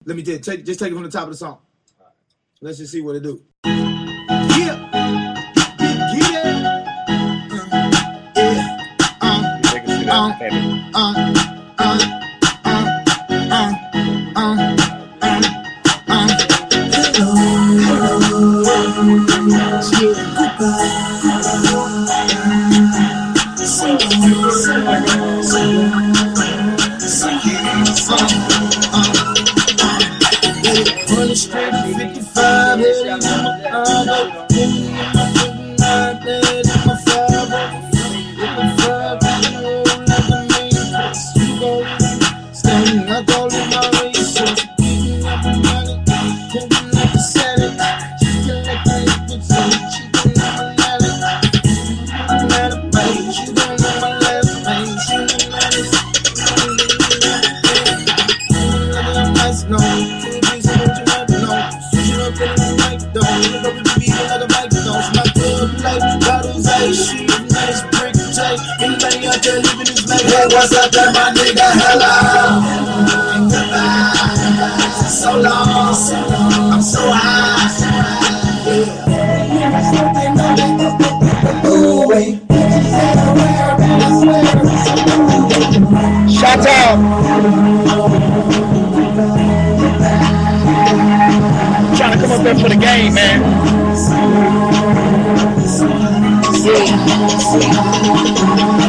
Let me just take it from the top of the song. Let's just see what it do. Yeah. What's up, there, my nigga? Hello. Goodbye. So long. I'm so high. Shout out. Trying to come up there for the game, man. Yeah.